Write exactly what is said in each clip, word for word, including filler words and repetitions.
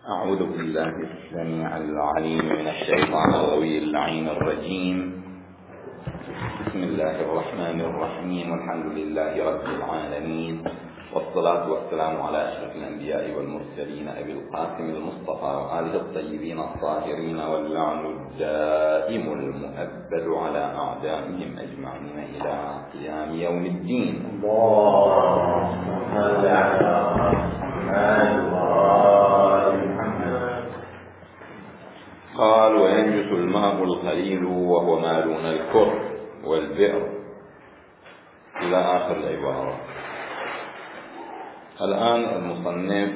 أعوذ بالله السميع العليم من الشيطان الغوي اللعين الرجيم. بسم الله الرحمن الرحيم. والحمد لله رب العالمين، والصلاة والسلام على أشرف الأنبياء والمرسلين أبي القاسم المصطفى وآله الطيبين الطاهرين، واللعن الدائم المؤبد على أعدائهم أجمعين إلى قيام يوم الدين. اللهم صل على محمد. قال: وينجس الماء القليل وهو ما دون الكر والبئر، إلى آخر العبارة. الآن المصنف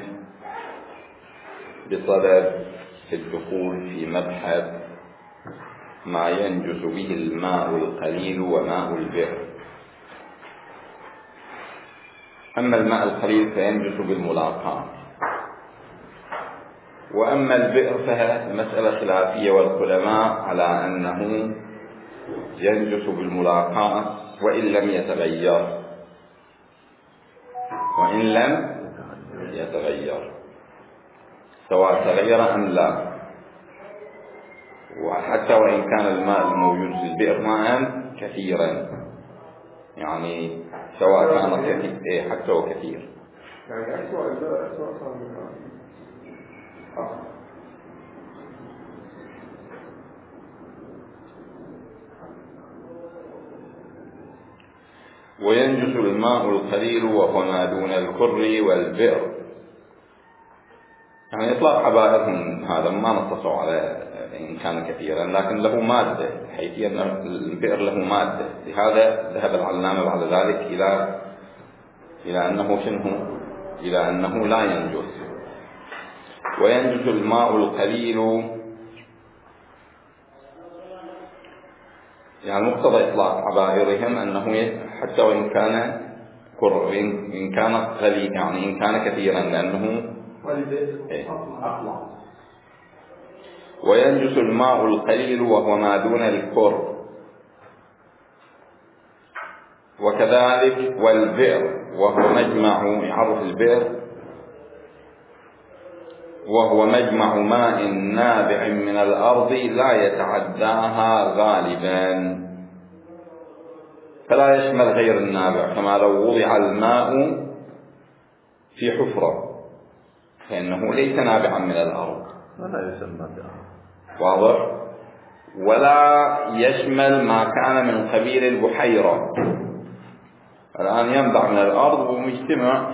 بصدد الدخول في مبحث ما ينجس به الماء القليل وماء البئر. أما الماء القليل فينجس بالملاقاة، وأما البئر فهي مسألة خلافية، والعلماء على أنه ينجس بالملاقاة وإن لم يتغير وإن لم يتغير سواء تغير أم لا، وحتى وإن كان الماء الموجود في البئر ماء كثيرا، يعني سواء كان كثير إيه حتى وكثير. يعني أسوأ البئر أسوأ صار من الماء. وينجس الماء القليل وهو ما دون الكر والبئر، يعني إطلاق عبائرهم هذا ما نصصوا على إن كان كثيرا، لكن له مادة، حيث أن البئر له مادة. لهذا ذهب العلامة بعد ذلك إلى إلى أنه شنه إلى أنه لا ينجس. وينجس الماء القليل، يعني مقتضى إطلاق عبائرهم أنه حتى وإن كان كر إن كان قليل، يعني إن كان كثيرا، لأنه إيه؟ وينجس الماء القليل وهو ما دون الكر، وكذلك والبئر وهو مجمع، يعرف البئر وهو مجمع ماء نابع من الأرض لا يتعداها غالبا، فلا يشمل غير النابع، كما لو وضع الماء في حفرة فإنه ليس نابعا من الأرض ولا يسمى واضح، ولا يشمل ما كان من قبيل البحيرة. الآن ينبع من الأرض ومجتمع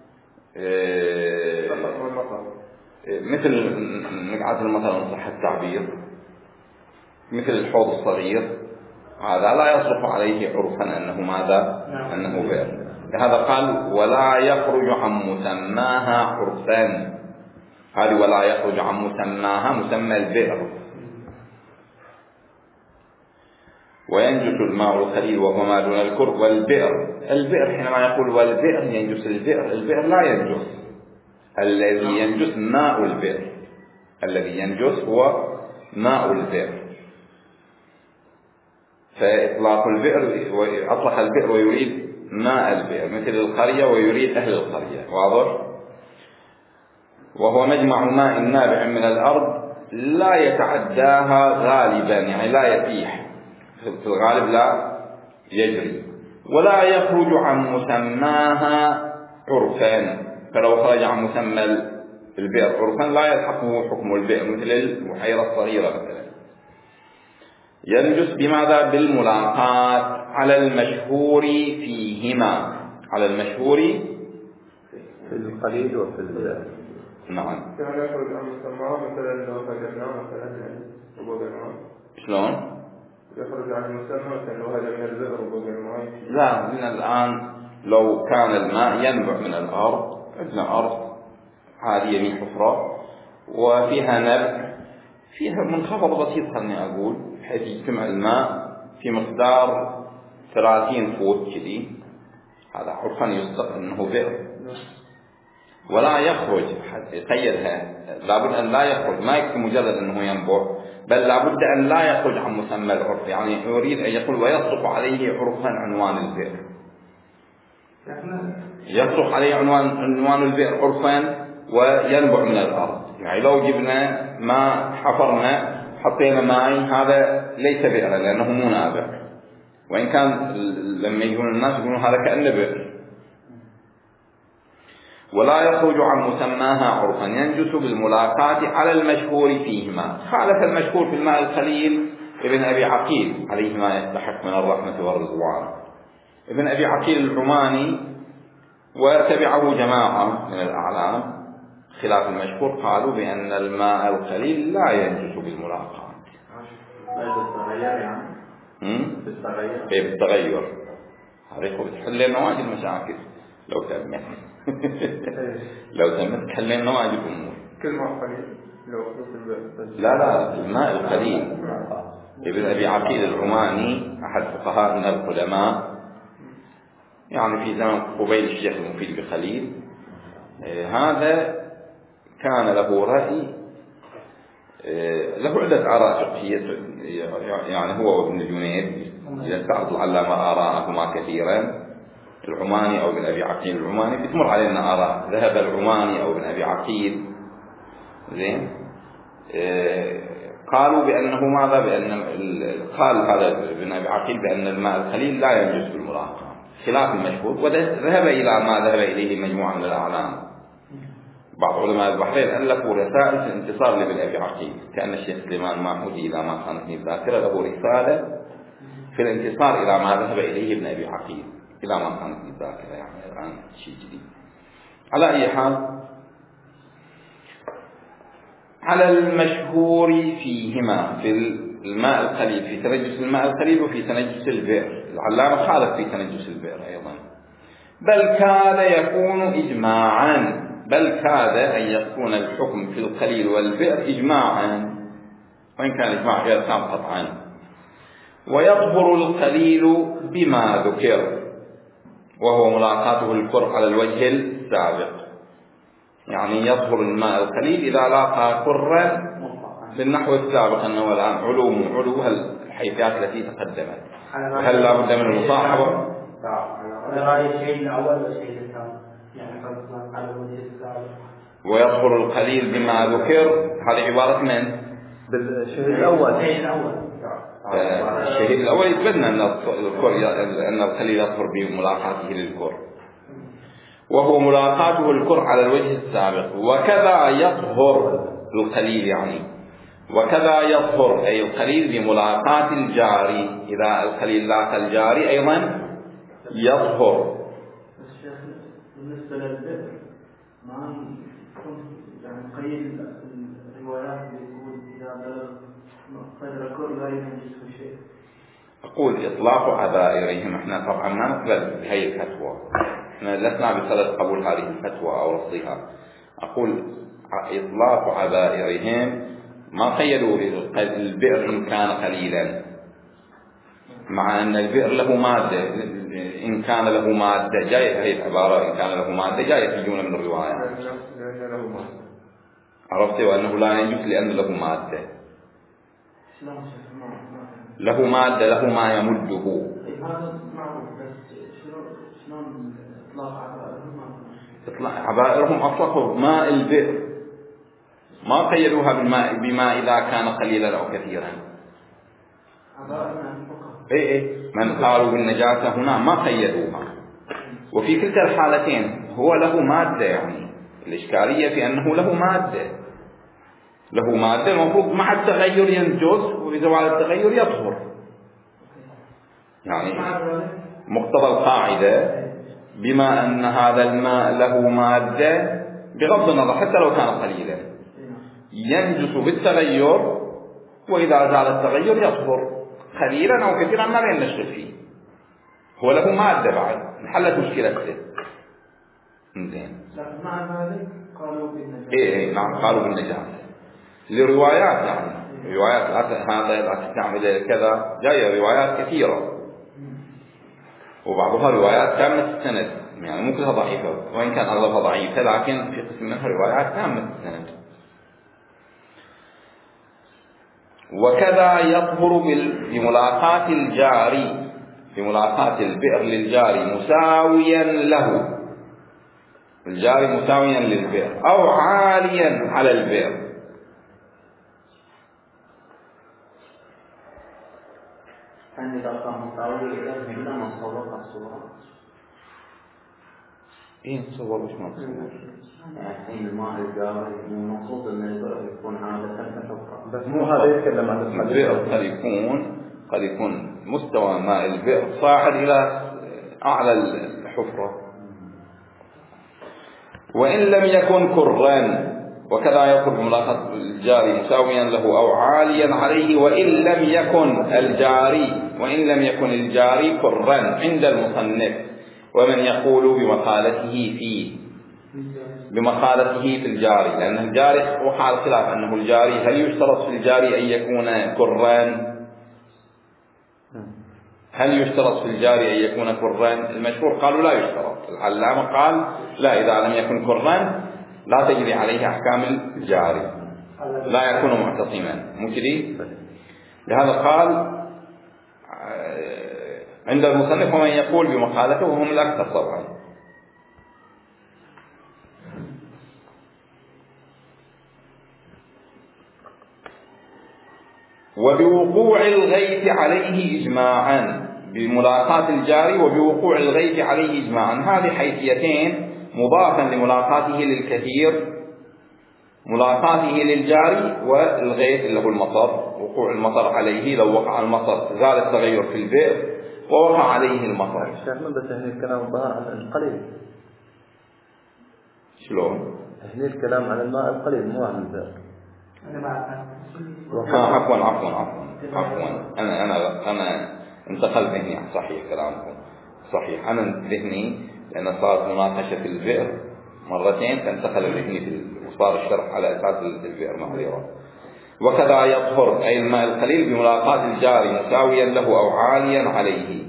إيه مثل نقعة المطر إن صح التعبير، مثل الحوض الصغير، هذا لا يصلح عليه عرفا أنه ماذا؟ أنه بئر. لهذا قال ولا يخرج عن مسماها عرفا، هذه ولا يخرج عن مسماها مسمى البئر. وينجس الماء القليل وهو ما دون الكر والبئر. البئر حينما يقول والبئر ينجس البئر، البئر لا ينجس، الذي ينجس ماء البئر، الذي ينجس هو ماء البئر. فإطلاق البئر، أطلق البئر ويريد ماء البئر، مثل القرية ويريد أهل القرية، واضح. وهو مجمع ماء نابع من الأرض لا يتعداها غالبا، يعني لا يفيح في الغالب، لا يجري، ولا يخرج عن مسماها عرفا، فلو خرج عن مسمى البئر عرفا لا يلحقه حكم البئر، مثل البحيرة الصغيرة مثلا. ينجس بماذا؟ بالملاقاة، على المشهور فيهما، على المشهور في القليل وفي البئر. نعم. كان يخرج عن مسماه مثلا لو هجمناه مثلا وبقى الماء. شلون؟ يخرج عن المسمى مثلا لو هجمنا البئر وبقى الماء. لا، من الآن لو كان الماء ينبع من الأرض، عندنا أرض عادية من حفرة وفيها نبع، فيها منخفض بسيط خلني أقول، بحيث يجتمع الماء في مقدار ثلاثين فوت كذي، هذا عرفا يصدق أنه بئر. ولا يخرج، قيدها، لابد أن لا يخرج، ما يكفي مجرد أنه ينبع، بل لابد أن لا يخرج عن مسمى العرف، يعني يريد أن يقول ويصرف عليه عرفا عنوان البئر، يصرف عليه عنوان عنوان البئر عرفا وينبع من الأرض. يعني لو جبنا ما حفرنا حطينا ماء هذا ليس بئرا لأنه مو نابع، وإن كان لما يجون الناس يقولون هذا كأنه بئر. ولا يخرج عن مسماها عرفا ينجس بالملاقاة على المشهور فيهما. خالف المشهور في الماء القليل ابن أبي عقيل عليه ما يستحق من الرحمة والرضوان، ابن أبي عقيل العماني، وتبعه جماعة من الأعلام خلاف المشهور قالوا بأن الماء القليل لا ينجس بالملاقاة. بالتغير يعني؟ بالتغير؟ ايه بالتغير. هذا يقول تحل لنا واجد مشاكل لو تمت لو تمت تحل لنا واجد أمور. كل ماء قليل لو لا لا الماء القليل. ابن أبي عقيل العماني أحد فقهاء القدماء، يعني في زمن قبيل الشيخ المفيد بقليل، هذا كان له رأي، له عدة آراء فقهية، يعني هو وابن الجنيد يستعرض العلامة آراءهما كثيرا، العماني أو ابن أبي عقيل العماني، بتمر علينا آراء. ذهب العماني أو ابن أبي عقيل زين قالوا بأنه ماذا، بأن قال هذا ابن أبي عقيل بأن الماء القليل لا ينجس بالملاقاة خلاف المشهور، وذهب إلى ما ذهب إليه مجموعة من الأعلام. بعض علماء البحرين ألفوا رسائل في انتصار لابن أبي عقيل، كأن الشيخ سليمان ماحوجي إذا ما خانتني الذاكرة له رسالة في الانتصار إلى ما ذهب إليه ابن أبي عقيل، إلى ما خانتني الذاكرة، يعني الآن شيء جديد. على أي حال، على المشهور فيهما في الماء القليل، في تنجس الماء القليل وفي تنجس البئر. العلامة خالف في تنجس البئر أيضا، بل كاد يكون إجماعا، بل كاد أن يكون الحكم في القليل والبئر إجماعا، وإن كان إجماع غير تام قطعا. ويظهر القليل بما ذكر وهو ملاقاته الكر على الوجه السابق، يعني يظهر الماء القليل إذا لاقى كرا بالنحو السابق، أنه الآن علو علو الحيثيات التي تقدمت، وهل لا بد من المصاحبة؟ أنا رأي الشيء الأول والشيء الثاني، يعني قصدنا على الوجه السابق. ويظهر القليل بما ذكر، هذه عبارة من؟ بالشيء الأول. الشيء الأول. الشيء الأول يتبنى أن الكر أن القليل يظهر بملاقاته للكر، وهو ملاقاته الكر على الوجه السابق. وكذا يظهر القليل، يعني وكذا يظهر أي القليل بملاقاة الجاري، إذا القليل لاقى الجاري أيضا يظهر. الشيخ بالنسبة للبئر ما يعني قليل الروايات يقول إذا بلغ قدر الكر لا ينجس شيء. أقول إطلاق عبائرهم، احنا طبعا ما نقبل بهذه الفتوى، احنا لسنا بصدد قبول هذه الفتوى أو رفضها. أقول إطلاق عبائرهم ما قيدوا البئر إن كان قليلا، مع أن البئر له مادة، إن كان له مادة جاية، هي العبارة إن كان له مادة جاية في جملة من الروايات، عرفت، وأنه لا ينجس لأن له مادة، له مادة، له ما يمده. إطلاق عبائرهم أطلقوا ماء البئر، ما قيدوها بالماء بما إذا كان قليلا أو كثيرا. إيه إيه من قالوا بالنجاسة هنا ما قيدوها، وفي كلتا الحالتين هو له مادة، يعني الإشكالية في أنه له مادة، له مادة المفروض مع التغير ينجس، وبزوال التغير يطهر، يعني مقتضى القاعدة بما أن هذا الماء له مادة بغض النظر حتى لو كان قليلا ينجس بالتغير، وإذا زال التغير يطهر قليلا أو كثيرا ما بين نشغل فيه، هو له مادة بعد انحلت مشكلته. زين. لكن مع ذلك قالوا بالنجاسة. إيه إيه نعم قالوا بالنجاسة لروايات، يعني روايات هذا لا تستعمل كذا، جاية روايات كثيرة، وبعضها روايات تامة السند، يعني مو كلها ضعيفة، وإن كان أغلبها ضعيفة لكن في قسم منها روايات تامة السند. وكذا يظهر بملاقاة الجاري، بملاقاة البئر للجاري مساويا له، الجاري مساويا للبئر أو عاليا على البئر. إذا كان مساوي إذا هنا مصور الصورة. إيه صور وش مصور؟ يعني الماء الجاري المقصود إنه البئر يكون عادة كحفرة. بس مو هذا يتكلم عن البئر قد يكون قد يكون مستوى ماء البئر صاعد إلى أعلى الحفرة. وإن لم يكن كران، وكذا يطلب ملاحظة الجاري مساويا له أو عاليا عليه. وإن لم يكن الجاري وإن لم يكن الجاري كران عند المصنف، ومن يقول بمقالته فيه بمقالته في الجاري، لأن الجاري وقع الخلاف أنه الجاري هل يشترط في الجاري أن يكون كران؟ هل يشترط في الجاري أن يكون كران؟ المشهور قالوا لا يشترط. العلامة قال لا، إذا لم يكن كران لا تجري عليه أحكام الجاري، لا يكون معتصما. مو كذي؟ لهذا قال عند المصنف ومن يقول بمقالته، وهم الأكثر طبعا. وبوقوع الغيث عليه إجماعا، بملاقاة الجاري وبوقوع الغيث عليه إجماعا. هذه حيثيتين مضافا لملاقاته للكثير، ملاقاته للجاري، والغيث اللي هو المطر، وقوع المطر عليه. لو وقع المطر زال التغير في البئر ووقع عليه المطر. الشيخ من بس هنا الكلام الظاهر عن القليل. شلون؟ هنا الكلام عن الماء القليل مو عن البئر. آه عفوا عفوا عفوا عفوا أنا أنا أنا انتقل ذهني. صحيح كلامكم صحيح، أنا ذهني لأن صارت مناقشة في البئر مرتين فانتقل ذهني في وصار الشرح على أساس البئر معذرة. وكذا يطهر أي الماء القليل بملاقاة الجاري مساويا له أو عاليا عليه.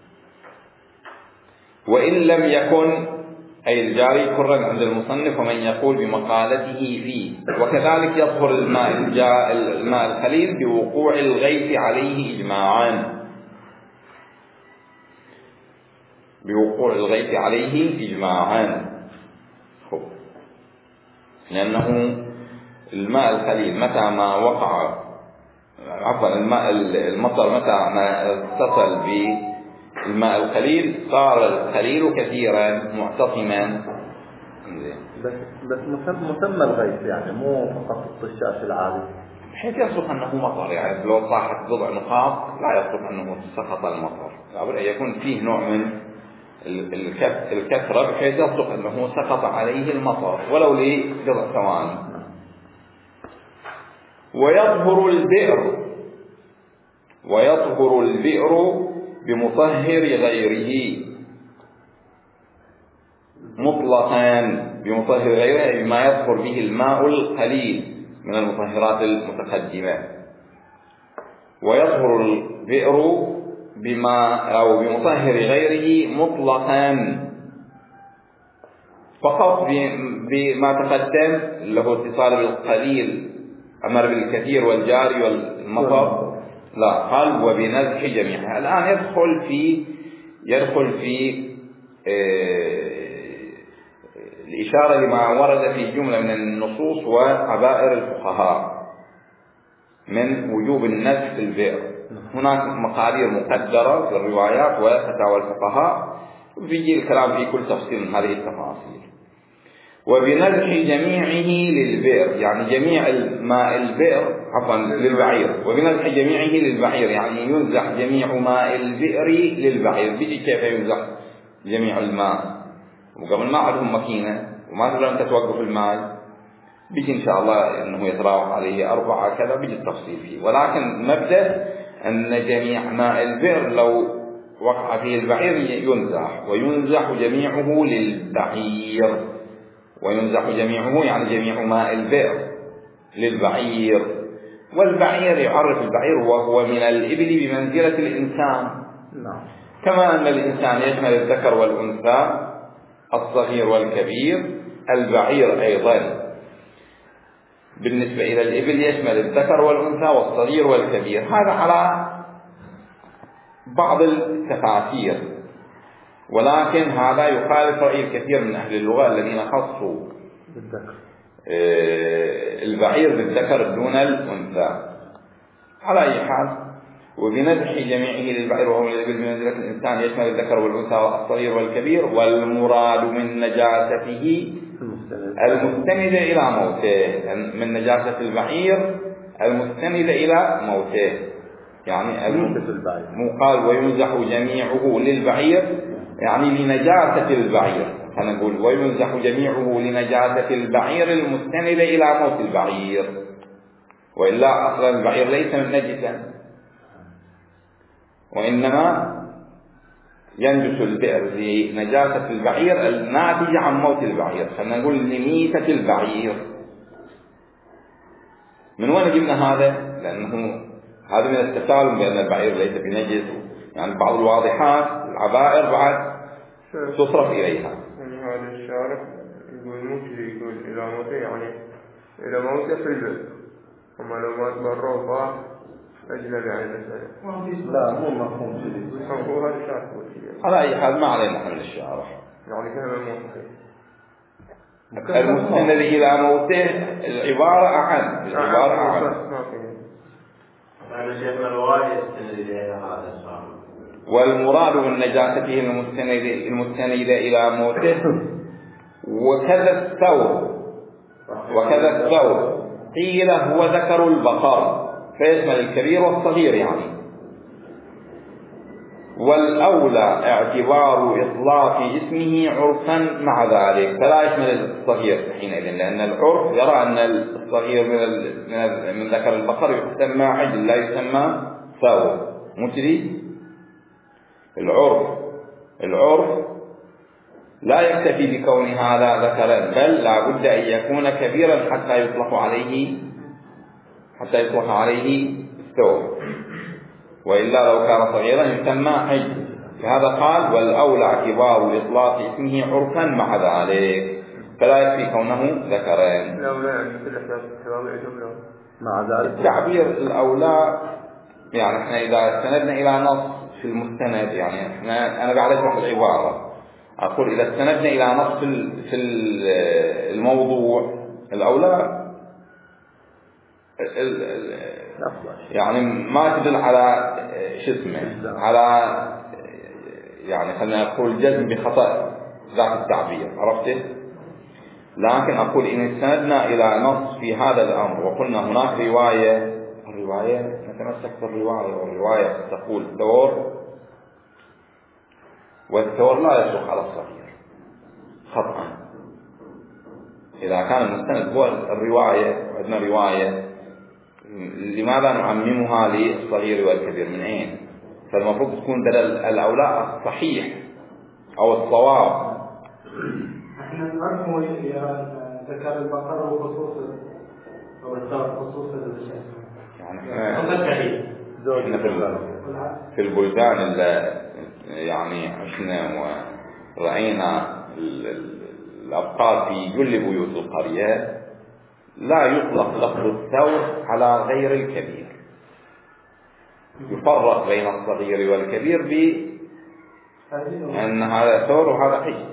وإن لم يكن أي الجاري كرا عند المصنف ومن يقول بمقالته فيه. وكذلك يطهر الماء الماء القليل بوقوع الغيث عليه إجماعا، بوقوع الغيث عليه إجماعا. لأنه الماء القليل متى ما وقع عفوا الماء المطر متى ما اتصل بالماء القليل صار القليل كثيرا معتصما. بس بس مسمى الغيث يعني مو فقط الطشاش العادي، بحيث يصدق أنه مطر. يعني لو صاحت بضع نقاط لا يصدق أنه سقط المطر، لابد أن يكون فيه نوع من الكثرة بحيث يصدق أنه سقط عليه المطر ولو لبضع ثواني. ويطهر البئر ويطهر البئر بمطهر غيره مطلقا، بمطهر غيره بما يطهر به الماء القليل من المطهرات المتقدمة. ويطهر البئر بما أو بمطهر غيره مطلقا فقط بما تقدم له اتصال بالقليل أمر بالكثير والجاري والمطر. لا، قال وبنزح جميعها. الآن يدخل في يدخل في الإشارة لما ورد في جملة من النصوص وعبائر الفقهاء من وجوب النزح في البئر. هناك مقادير مقدرة في الروايات وفتاوى الفقهاء، وفي الكلام في كل تفصيل من هذه التفاصيل. وبنزح جميعه للبئر يعني جميع ماء البئر عفوا للبعير. وبنزح جميعه للبعير يعني ينزح جميع ماء البئر للبعير. بيجي كيف ينزح جميع الماء؟ وقبل ما عندهم ماكينة وما تقدر أنت توقف الماء، بيجي إن شاء الله أنه يتراوح عليه أربعة كذا، بيجي التفصيل فيه. ولكن مبدأ أن جميع ماء البئر لو وقع فيه البعير ينزح، وينزح جميعه للبعير. وينزح جميعه يعني جميع ماء البئر للبعير. والبعير يعرف البعير وهو من الإبل بمنزلة الإنسان، كما أن الإنسان يشمل الذكر والأنثى الصغير والكبير، البعير أيضا بالنسبة إلى الإبل يشمل الذكر والأنثى والصغير والكبير. هذا على بعض التفاسير. ولكن هذا يخالف رأي الكثير من أهل اللغة الذين خصوا البعير بالذكر دون الأنثى. على أي حال، وبنزح جميعه للبعير وهو الإبل بمنزلة الإنسان يشمل الذكر والأنثى والصغير والكبير، والمراد من نجاسته المستندة إلى موته، من نجاسة البعير المستندة إلى موته، يعني مو قال وينزح جميعه للبعير يعني لنجاسة البعير، فنقول وينزح جميعه لنجاسة البعير المستندة إلى موت البعير، وإلا أصلا البعير ليس نجسا، وإنما ينجس البئر لنجاسة البعير الناتجة عن موت البعير، خلينا نقول لميتة البعير. من وين جبنا هذا؟ لأنه هذا من التسالم بأن البعير ليس بنجس، يعني بعض الواضحات العبائر بعد تصرف إليها. يعني هذا الشارع يقول مو كذي، يقول إلى موته يعني إلى موته في البئر، أما لو مات برا وطاح أجنبي عن المسألة. لا مو مفهوم كذي. هو هذا الشارع. على أي حال ما علينا من الشارع. يعني كلمة موته. المستند إلى موته العبارة أعم، العبارة أعم. أنا شايف الرواية يستند إليها هذا الشارع. والمراد من نجاسته المستندة إلى موته، وكذا الثور، وكذا الثور قيل هو ذكر البقر فيشمل الكبير والصغير يعني. والأولى اعتبار إطلاق اسمه عرفا مع ذلك، فلا يشمل الصغير حينئذ، لأن العرف يرى أن الصغير من من ذكر البقر يسمى عجل لا يسمى ثور، مجري العرف العرف لا يكتفي بكون هذا ذكرا، بل لا بد أن يكون كبيرا حتى يطلق عليه حتى يطلق عليه الثور، وإلا لو كان صغيرا يسمى عجل. لهذا قال والأولى اعتبار إطلاق اسمه عرفا مع ذلك، فلا يكفي كونه ذكرين. مع ذلك التعبير الأولى يعني احنا إذا استندنا إلى نص في المستند، يعني احنا أنا قاعد أشرح العبارة، أقول إذا استندنا إلى نص في الموضوع الأولى يعني ما تدل على شو اسمه، على يعني خلينا نقول جزم بخطأ ذات التعبير، عرفته؟ لكن أقول إن استندنا إلى نص في هذا الأمر وقلنا هناك رواية، الرواية نتمسك بالرواية، والرواية تقول ثور، والثور لا يصدق على الصغير خطأ. إذا كان المستند هو الرواية وعندنا رواية، لماذا نعممها للصغير والكبير؟ من أين؟ فالمفروض تكون دلالة الأولى الصحيح أو الصواب. احنا نعرفه ذكر البقر هو خصوص أو الثور خصوص يعني احنا في في البلدان اللي يعني عشنا ورأينا الأبقار في كل بيوت القرية لا يطلق لفظ الثور على غير الكبير، يفرق بين الصغير والكبير بأن هذا ثور وهذا حج.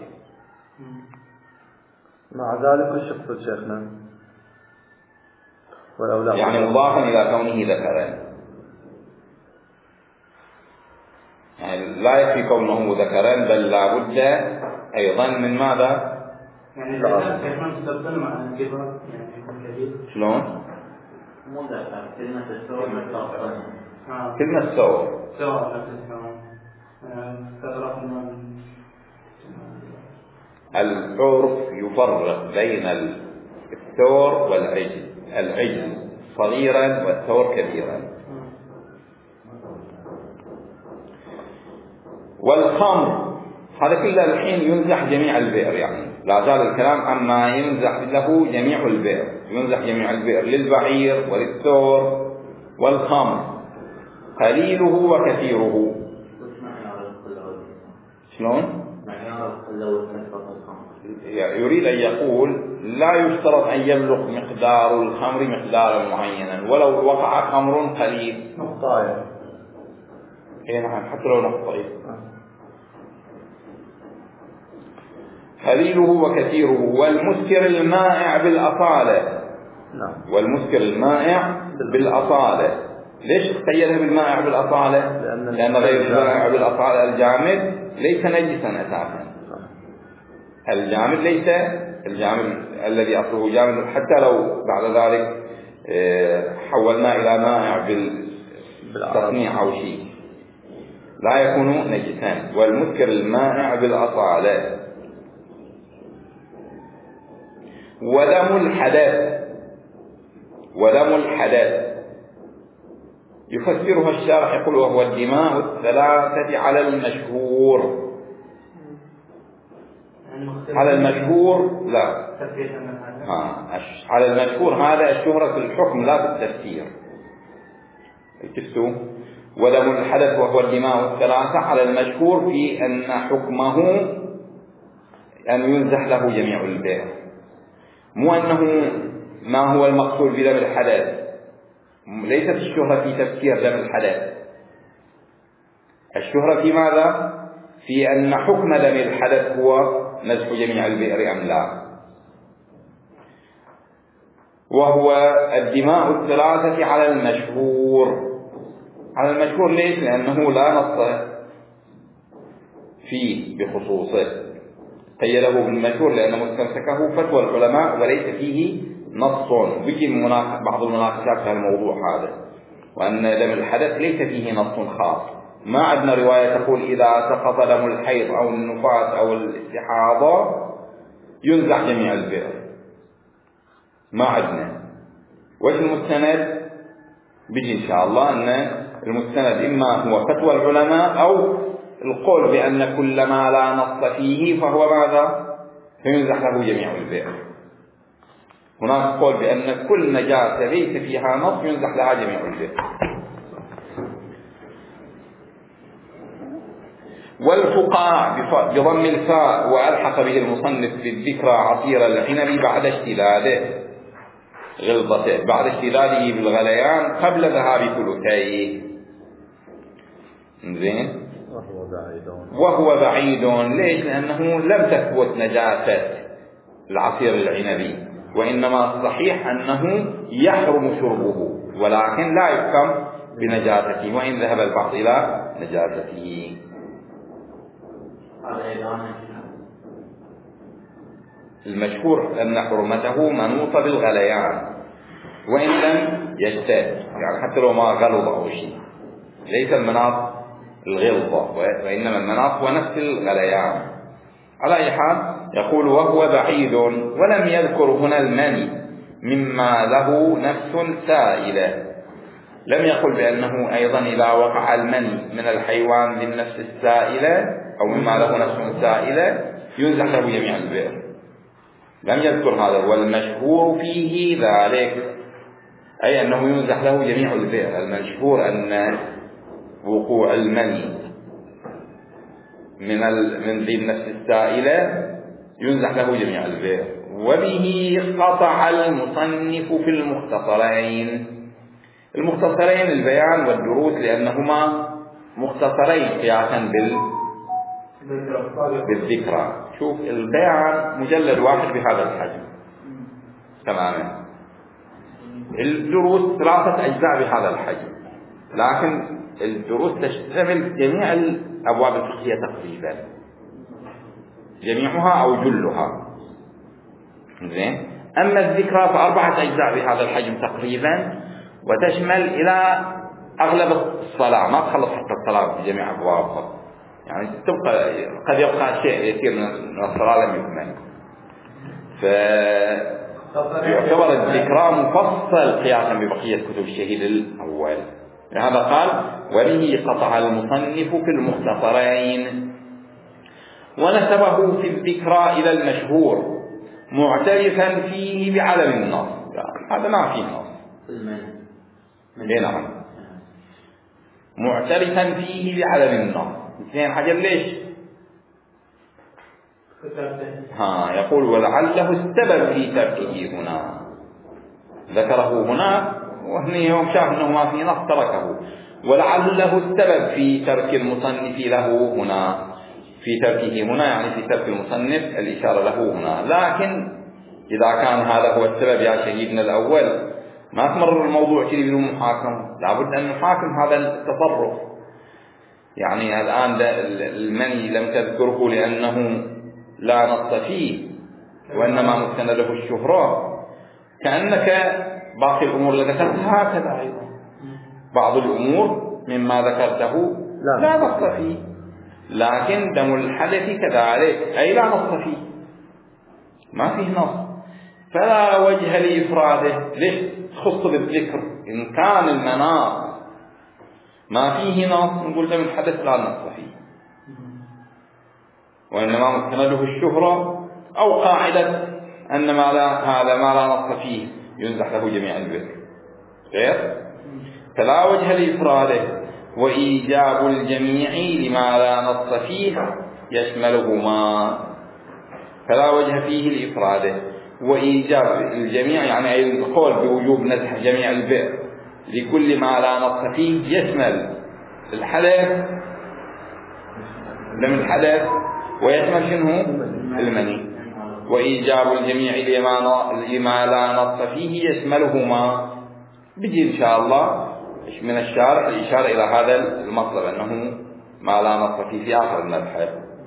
مع ذلك ايش يقصد شيخنا؟ ولو يعني مضافا إلى كونه ذكرا، يعني لا يكفي كونه ذكرا بل لا بد أيضا من ماذا؟ يعني ذكر كمان تستبدل مع الكبر يعني كبير. شلون؟ مو ذكر كلمة الثور متأخرة. كلمة ثور. ثور نفسه. استغرقنا. العرف يفرق بين الثور والعجل، العجل صغيرا والثور كبيرا. والخمر هذا كله الحين ينزح جميع البئر، يعني لا زال الكلام عما ينزح له جميع البئر، ينزح جميع البئر للبعير وللثور والخمر قليله وكثيره. شلون؟ يريد أن يقول لا يشترط أن يبلغ مقدار الخمر مقدارا معينا، ولو وقع خمر قليل نقطة، اي نعم حتى لو نقطة. قليله وكثيره. والمسكر المائع بالأصالة. نعم. والمسكر المائع بالأصالة. ليش قيدها بالمائع بالأصالة؟ لأن, لأن غير المائع بالأصالة الجامد ليس نجسا أساسا. الجامد ليس الجامد الذي أصله جامد حتى لو بعد ذلك حولنا إلى مائع بالتصنيع أو شيء لا يكون نجسا. والمسكر المائع بالأصالة. ودم الحدث. ودم الحدث يفسرها الشارح يقول وهو الدماء الثلاثة على المشهور. على المشهور لا ها على المشهور هذا الشهرة في الحكم لا في التفسير. الكفتو ودم الحدث وهو الدماء الثلاثة على المشهور في أن حكمه أن ينزح له جميع البيع، مو أنه ما هو المقصود بدم الحدث. ليست الشهرة في تفسير دم الحدث، الشهرة في ماذا؟ في أن حكم دم الحدث هو نزح جميع البئر أم لا. وهو الدماء الثلاثة على المشهور. على المشهور ليش؟ لأنه لا نص فيه بخصوصه، قيده بالمشهور لأنه مستمسكه فتوى العلماء وليس فيه نص. ويجي بعض المناقشات في الموضوع هذا، وأن دم الحدث ليس فيه نص خاص. ما عندنا رواية تقول إذا سقط دم الحيض أو النفاس أو الاستحاضة ينزع جميع البئر، ما عندنا. وش المستند؟ بيجي إن شاء الله أن المستند إما هو فتوى العلماء أو القول بأن كل ما لا نص فيه فهو ماذا؟ فينزح له جميع البئر. هناك قول بأن كل نجاسة ليس فيها نص ينزح لها جميع البئر. والفقاع بضم الفاء وألحق به المصنف بالذكرى عصير العنب بعد اشتلاله غلظته، بعد اشتلاله بالغليان قبل ذهاب ثلثيه. زين. وهو بعيد. وهو بعيد ليش؟ لأنه لم تثبت نجاسة العصير العنبي، وإنما الصحيح أنه يحرم شربه ولكن لا يحكم بنجاسته، وإن ذهب البعض إلى نجاسته. المشهور أن حرمته منوطة بالغليان وإن لم يجتهد، يعني حتى لو ما غلظ أو شيء، ليس المناط الغلظة وإنما المناط هو نفس الغليان. على أي حال يقول وهو بعيد، ولم يذكر هنا المني مما له نفس سائلة. لم يقل بأنه أيضا إذا وقع المني من الحيوان بالنفس السائلة أو مما له نفس سائلة ينزح له جميع البئر، لم يذكر هذا. والمشهور فيه ذلك، أي أنه ينزح له جميع البئر. المشهور أن وقوع المني من من ذي النفس السائلة ينزح له جميع البئر. وبه قطع المصنف في المختصرين. المختصرين البيان والدروس، لأنهما مختصرين قياسا بال بالذكرى. شوف البيان مجلد واحد بهذا الحجم تماما، الدروس ثلاثة أجزاء بهذا الحجم، لكن الدروس تشتمل جميع الأبواب الفقهية تقريبا، جميعها أو جلها. زين. أما الذكرى فأربعة أجزاء بهذا الحجم تقريبا، وتشمل إلى أغلب الصلاة، ما تخلص حتى الصلاة بجميع أبوابها، يعني تبقى قد يبقى شيء يسير من الصلاة لم يكمل. فيعتبر الذكرى مفصل قياسا ببقية كتب الشهيد الأول. لهذا قال وبه قطع المصنف في المختصرين، ونسبه في الذكرى إلى المشهور معترفا فيه بعدم النص. هذا ما فيه نص. نعم، معترفا فيه بعدم النص. اثنين حجر ليش؟ ها يقول ولعله السبب في تركه هنا، ذكره هنا وهنا يوم شاف انه ما في نص تركه، ولعله السبب في ترك المصنف له هنا في تركه هنا يعني في ترك المصنف الإشارة له هنا. لكن إذا كان هذا هو السبب يا شهيدنا الأول ما تمرر الموضوع كذي بدون محاكمة، لابد أن نحاكم هذا التصرف. يعني الآن المني لم تذكره لأنه لا نص فيه وإنما مستند له الشهرة، كأنك باقي الأمور التي ذكرتها هكذا أيضا. بعض الأمور مما ذكرته لا نص فيه، لكن دم الحدث كذلك أي لا نص فيه، ما فيه نص، فلا وجه لإفراده. ليش تخص بالذكر؟ إن كان المناط ما فيه نص نقول دم الحدث لا نص فيه، وإنما مستنده الشهرة أو قاعدة أن ما لا هذا ما لا نص فيه ينزح له جميع الذكر غير، فلا وجه لإفراده. وإيجاب الجميع لما لا نص فيه يشملهما، فلا وجه فيه لإفراده. وإيجاب الجميع يعني أي القول بوجوب نزح جميع البئر لكل ما لا نص فيه يشمل الحدث دم الحدث ويشمل شنو المني. وإيجاب الجميع لما لا نص فيه يشملهما. بيجي إن شاء الله من الشارع الإشارة إلى هذا المطلب أنه ما لا نص فيه في آخر المبحث،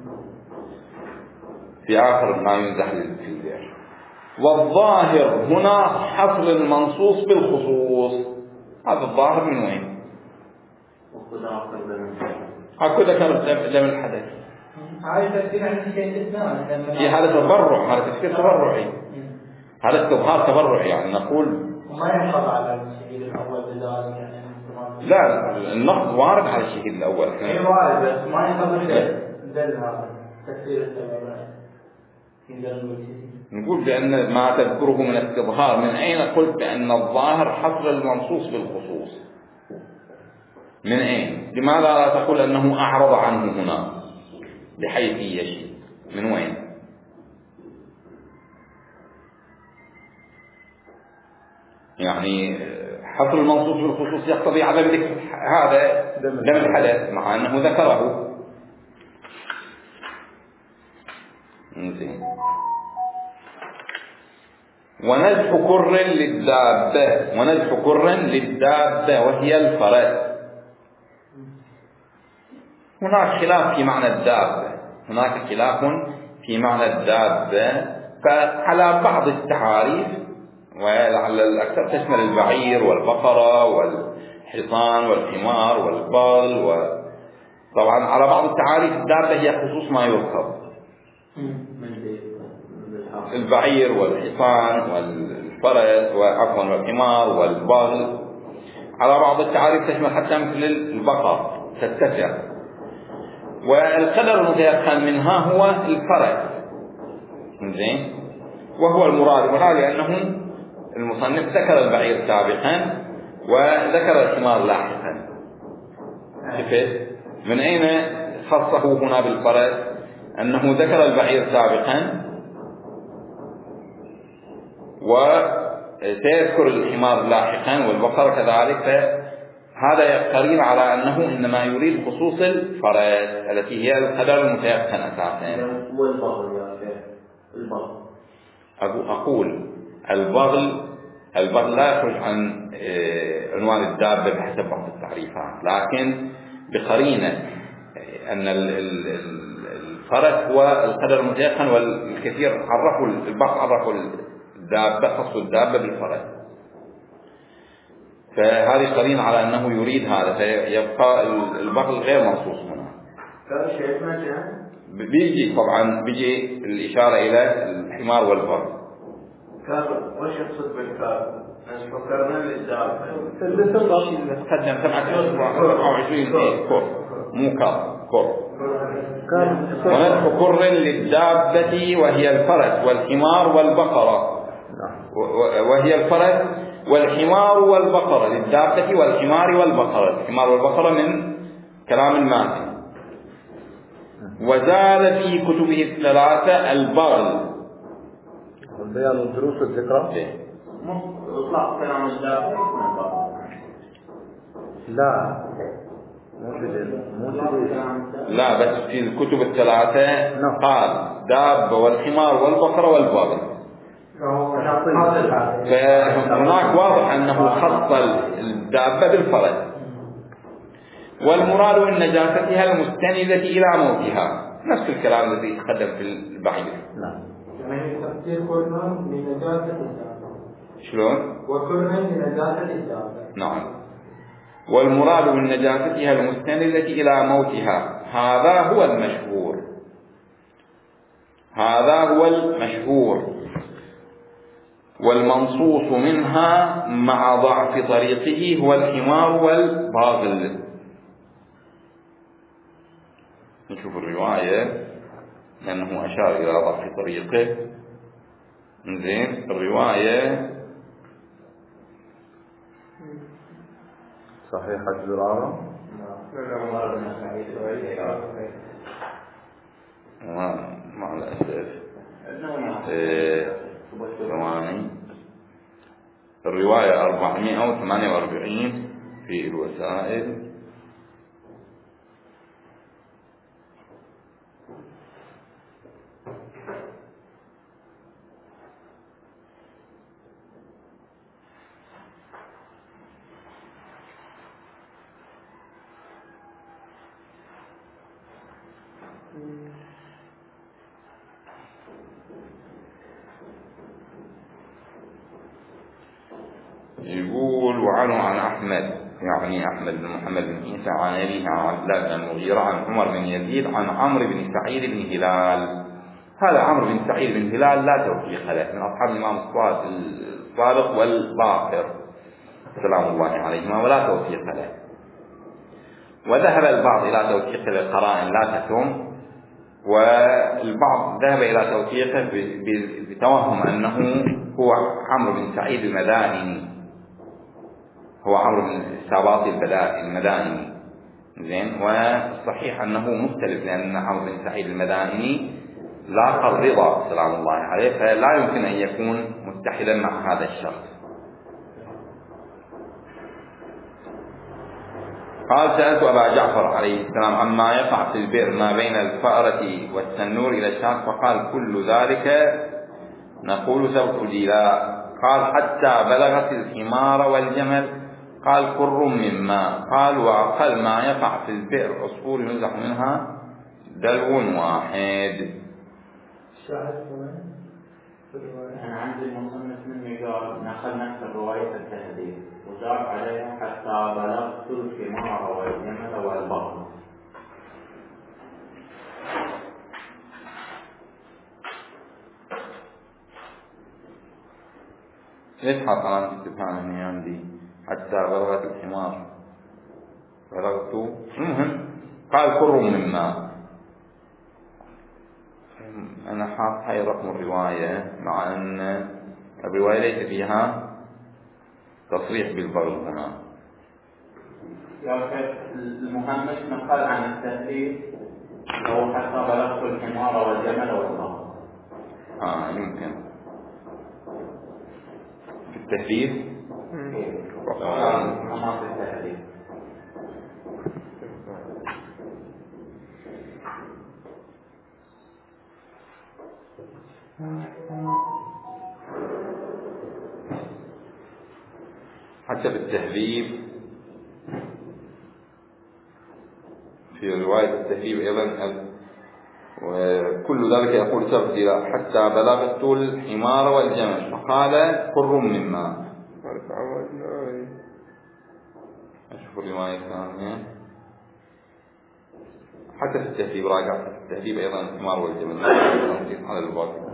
في آخر ما ينزح في البئر. والظاهر هنا حصر المنصوص بالخصوص. هذا الظاهر من وين؟ أكو ذكر دم الحدث في هذا تبرع، هذا تفسير تبرعي، هذا استظهار تبرعي يعني نقول وما ينقض على الشهيد الأول بذلك يعني. لا النقد وارد على الشهيد الأول، أي وارد بس ما ينقض دل هذا تفسير التبرعي. نقول بأن ما تذكره من استظهار. من أين قلت بأن الظاهر حصر المنصوص بالخصوص؟ من أين؟ لماذا لا تقول أنه أعرض عنه هنا بحيث شيء؟ من وين؟ يعني حصر المنصوص بالخصوص يقتضي عدم ذكر هذا دم الحدث مع أنه ذكره. ونزح كر للدابة، ونزح كر للدابة وهي الفرس. هناك خلاف في معنى الدابة، هناك خلاف في معنى الدابة. فعلى بعض التعاريف ولعل الأكثر تشمل البعير والبقرة والحصان والحمار والبغل، وطبعا على بعض التعاريف الدابة هي خصوص ما يركب، البعير والحصان والفرس وعفوا والحمار والبغل. على بعض التعاريف تشمل حتى مثل البقر تتسع. والقدر المتيقن منها هو الفرس، زين، وهو المراد هنا لأنه المصنف ذكر البعير سابقا وذكر الحمار لاحقا. شفت من أين خصه هنا بالفرس؟ أنه ذكر البعير سابقا وسيذكر الحمار لاحقا والبقر كذلك، فهذا قرين على أنه إنما يريد خصوص الفرس التي هي القدر المتيقن أساسا. والبغل يا شيخ البغل أقول البغل البغل لا يخرج عن عنوان الدابة بحسب بعض التعريفات، لكن بقرينة أن الفرس هو القدر المتيقن، والكثير عرفوا البغل عرفوا الدابة خصوا الدابة بالفرس، فهذه قرينة على أنه يريد هذا، فيبقى البغل غير منصوص هنا. كان شيء ما بيجي طبعا بيجي الإشارة إلى الحمار والبغل. كان وش يقصد بالكار؟ أنا فكرنا للدابة تقدم سبعة وعشرين كور مو كار كور. ونزح كر للدابة وهي الفرس والحمار والبقرة، وهي الفرس والحمار والبقرة، للدابة والحمار والبقرة. الحمار والبقرة من كلام الماتن. وزاد في كتبه الثلاثة البغل. بيان الدروس والذكرى. اطلاق كلام الدابة. لا لا بس في الكتب الثلاثة قال دابة والحمار والبقرة والبغل، فهناك واضح أنه خص الدابة بالفرد. والمراد من نجاستها المستندة إلى موتها، نفس الكلام الذي تقدم في البعير. يعني تفسير كلنا من نجاسة الدابة. شلون؟ وكلنا من نجاسة الدابة. نعم. والمراد من نجاستها المستندة إلى موتها، هذا هو المشهور، هذا هو المشهور. والمنصوص منها مع ضعف طريقه هو الحمار والباغل. نشوف الرواية لأنه أشار إلى ضعف طريقه. زين، الرواية صحيحة زرارة ما مع الأسف ثواني. الرواية أربعمائة وثمانية وأربعين في الوسائل. يقول وعنه عن أحمد، يعني أحمد بن محمد بن عيسى، عن أبيه عن عبد الله بن المغيرة عن عمر بن يزيد عن عمرو بن سعيد بن هلال. هذا عمرو بن سعيد بن هلال لا توثيق له، من أصحاب الإمام الصادق والباقر سلام الله عليهما، ولا توثيق له. وذهب البعض إلى توثيق القرائن لا تتم، والبعض ذهب إلى توثيقه بتوهم أنه هو عمرو بن سعيد المدائني، هو عمرو بن الساباطي المدائني. زين، والصحيح أنه مختلف، لأن عمرو بن سعيد المدائني لاقى الرضا سلام الله عليه، فلا يمكن أن يكون متحدا مع هذا الشخص. قال سألت أبا جعفر عليه السلام عما يقع في البئر ما بين الفأرة والتنور إلى الشاة، فقال كل ذلك نقول سبع جلاء. قال حتى بلغت الحمار والجمل. قال كر من ماء. قال وأقل ما يقع في البئر عصفور ينزح منها دلو واحد. أنا عندي المصنف مني قال نقل نفس الرواية التهذيب وجاب عليها حتى بلغت الحمار والجمل والبقر. ليش حط علامة استفهام هنا عندي حتى بلغت الحمار بلغت؟ المهم قال كر من ماء. أنا حاط هاي رقم الرواية، مع أن الرواية ليس فيها تصريح بالبغل هنا. يا شيخ المهمش نقل عن التهذيب لو حتى بلغت الحمار والجمل والبقر. آه يمكن في التهذيب. ما في التهذيب. حتى في التهذيب، في رواية التهذيب أيضا وكل ذلك يقول سبب حتى بلغت الحمار والجمل، فقال قر من ماء. أشوف الرواية الثانية حتى في التهذيب، راجع في التهذيب أيضا الحمار والجمل على الباطل.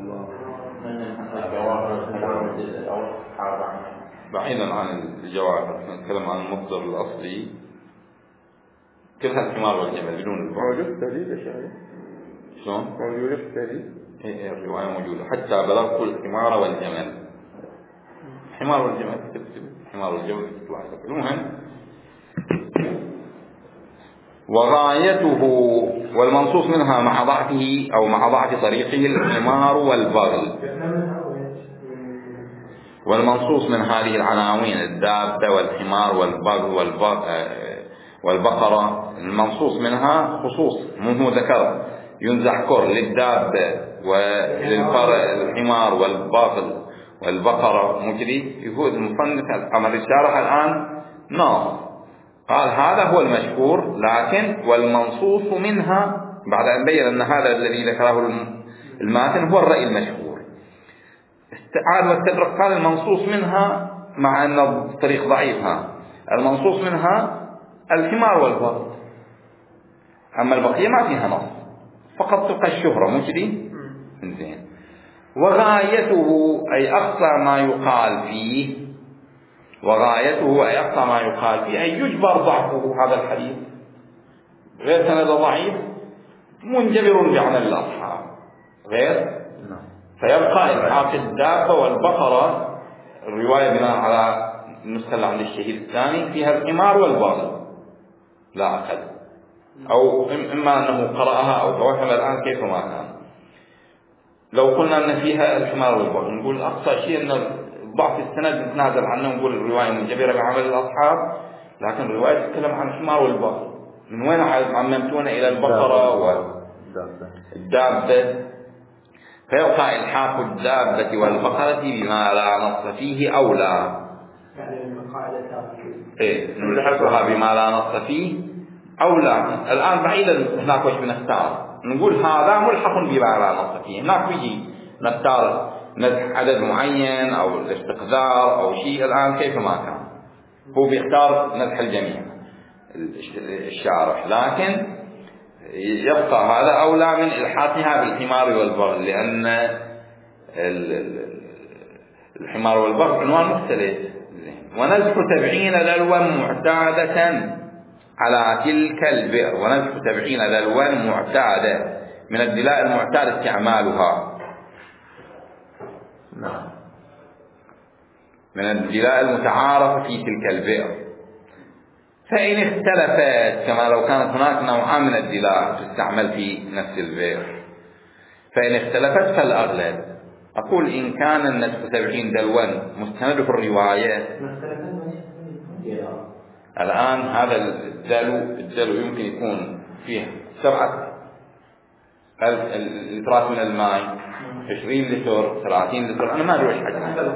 بعيدا عن الجواهر نتكلم عن المصدر الأصلي، كلها الحمار والجمل بدون البعض. موجود في التهذيب يا شيخ؟ شلون؟ موجودة في التهذيب؟ إيه الرواية موجودة حتى بلغت الحمار والجمل. الحمار والجمل الحمار والجمل المهم. وغايته والمنصوص منها مع ضعفه أو مع ضعف طريقه الحمار والبغل. والمنصوص من هذه العناوين الدابة والحمار والبغل والبغل والبقرة المنصوص منها خصوص، مو هو ذكر ينزح كر للدابة وللحمار والباطل والبقرة مجري. يقول المصنف عمل الشارح الآن ناص قال هذا هو المشهور، لكن والمنصوص منها بعد أن بين أن هذا الذي ذكره الماتن هو الرأي المشهور. استعاد واستدرك قال المنصوص منها مع أن الطريق ضعيفها، المنصوص منها الحمار والبغل، أما البقية ما فيها نص، فقط تبقى الشهرة مجري. زين. وغايته أي أقصى ما يقال فيه، وغايته أي أقصى ما يقال فيه أي يجبر ضعفه هذا الحديث غير سند ضعيف منجبر بعمل الأصحاب غير، فيبقى إلحاق الدابة والبقرة الرواية بناء على النسخة اللي عند الشهيد الثاني فيها الحمار والبغل لا أقل، أو إما أنه قرأها أو توهم الآن كيف ما كان. لو قلنا أن فيها الحمار والبغل نقول أقصى شيء أن ضعف السند نتنازل عنه، نقول الرواية منجبرة بعمل الأصحاب، لكن الرواية تتكلم عن الحمار والبغل. من وين عممتونا إلى البقرة والدابة؟ فيوقع إلحاق الدابة والبقرة بما لا نص فيه أولى، إيه نلحقها بما لا نص فيه أولى. الآن بعيدا هناك وش بنختار، نقول هذا ملحق بما لا نص فيه، هناك بيجي نختار نزح عدد معين أو الاستقذار أو شيء. الآن كيف ما كان هو بيختار نزح الجميع الشارح، لكن يبقى هذا أولى من إلحاقها بالحمار والبغل، لأن الحمار والبغل عنوان مختلف. ونزح تبعين دلوا معتادة على تلك البئر، ونزح تبعين دلوا معتادة من الدلاء المعتاد استعمالها، من الدلاء المتعارف في تلك البئر. فإن اختلفت كما لو كانت هناك نوعان من الدلاء تستعمل في نفس البئر، فإن اختلفت فالأغلب. أقول إن كان النسخ سبعين دلوا مستند في الرواية، الآن هذا الدلو الدلو يمكن يكون فيه سبعة لترات من الماء، عشرين لتر، ثلاثين لتر، أنا ما أدري إيش حجمه.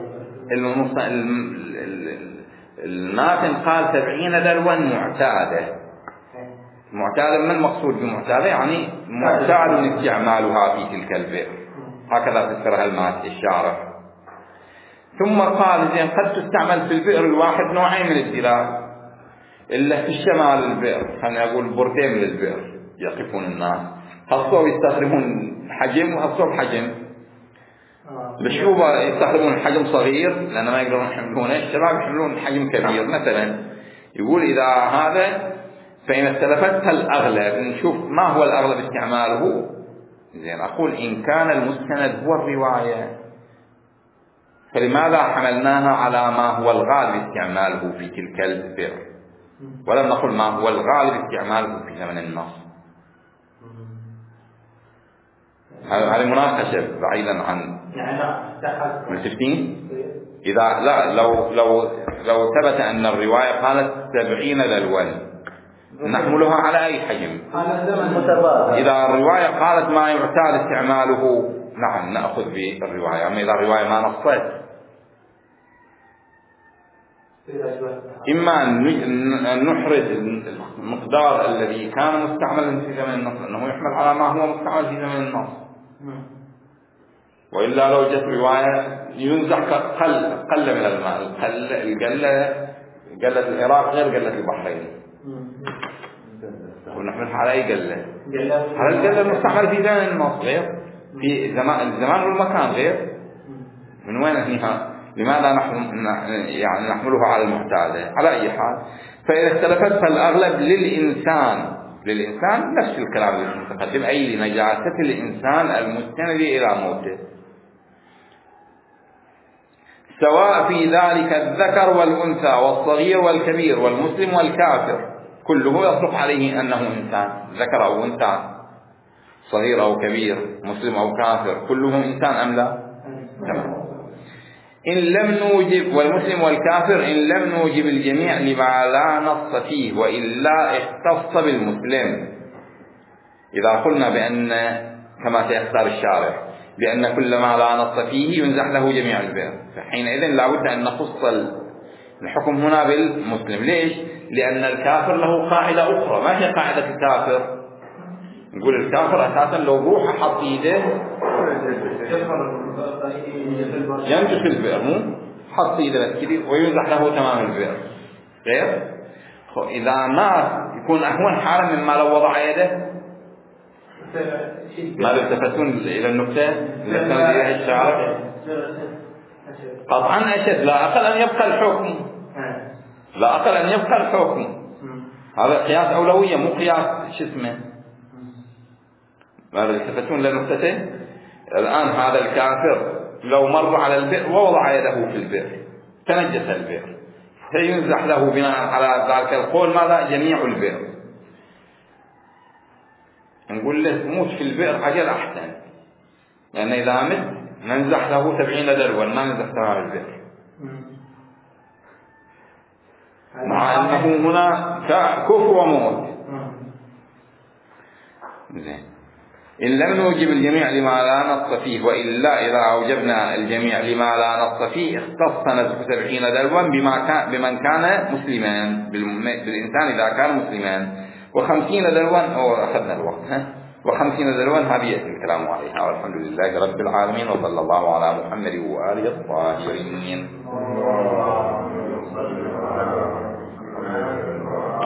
الماتن قال سبعين دلوا معتادة. معتادة من المقصود بمعتادة؟ يعني معتاد استعمالها في تلك البئر، هكذا فسرها المات الشارح. ثم قال زين قد تستعمل في البئر الواحد نوعين من الدلاء، إلا في الشمال البئر، خلينا أقول بورتين من البئر يقفون الناس، خاصة يستخدمون حجم وخاصة حجم. بالشوبة يستخدمون حجم صغير لأن ما يقدرون يحملونه، الشباب يحملون حجم كبير مثلا. يقول إذا هذا فإن اختلفت فالأغلب نشوف ما هو الأغلب استعماله. زين أقول إن كان المستند هو الرواية فلماذا حملناها على ما هو الغالب استعماله في تلك البئر، ولم نقل ما هو الغالب استعماله في زمن النص؟ هذه مناقشة بعيدا عن ملتفتين. إذا لا لو لو لو ثبت أن الرواية قالت سبعين دلوا نحملها على أي حجم. إذا الرواية قالت ما يعتاد استعماله نعم نأخذ بالرواية، أما إذا الرواية ما نصت إما أن نحرز المقدار الذي كان مستعملا في زمن النص أنه يحمل على ما هو مستعمل في زمن النص، وإلا لو جت رواية ينزح قل قل من الماء، القل القلة قلة العراق غير قلة البحرين، ونحملها على أي قلة؟ على القلة المستعمل في زمن النص غير، في زمان الزمان والمكان غير. من وين هنا؟ لماذا نحن يعني نحملها على المعتادة؟ على أي حال فإذا اختلفت فالأغلب للإنسان، للإنسان نفس الكلام المتقدم، أي لنجاسة الإنسان المستند إلى موته، سواء في ذلك الذكر والأنثى والصغير والكبير والمسلم والكافر، كله يصدق عليه أنه إنسان، ذكر أو أنثى، صغير أو كبير، مسلم أو كافر، كلهم إنسان أم لا؟ تمام. إن لم نوجب والمسلم والكافر إن لم نوجب الجميع لما لا نص فيه وإلا اختص بالمسلم. إذا قلنا بأن كما سيختار الشارع بأن كل ما لا نص فيه ينزح له جميع البئر، فحينئذ لا بد أن نخص الحكم هنا بالمسلم. ليش؟ لأن الكافر له قاعدة أخرى. ما هي قاعدة الكافر؟ نقول الكافر أساسا لو روح حط يده ينجح البئر، مو حط يده كذي وينزح له تمام البئر. غير إذا ما يكون أهون حالا مما لو وضع يده. ما التفتون إلى النكتة التي كانت إليها الشارع؟ قطعا أشد. لا أقل أن يبقى الحكم، لا أقل أن يبقى الحكم. هذا قياس أولوية مو قياس شو اسمه. ماذا التفتون للنكتة؟ الآن هذا الكافر لو مر على البئر ووضع يده في البئر تنجس البئر، فينزح له بناء على ذلك القول ماذا؟ جميع البئر. نقول له موت في البئر أجل أحسن، لأن إذا مت ننزح له سبعين دلوا ما ننزح تمام البئر، مع أنه هنا كفر وموت. زين. إن لم نوجب الجميع لما لا نص فيه وإلا إذا أوجبنا الجميع لما لا نص فيه اختص نزح سبعين دلوا بما كان بمن كان مسلما، بالإنسان إذا كان مسلما، وخمسين دلوا أو أخذنا الوقت ها وخمسين دلوا هذه يأتي الكلام عليها. والحمد لله رب العالمين، وصلى الله على محمد وآله الطاهرين.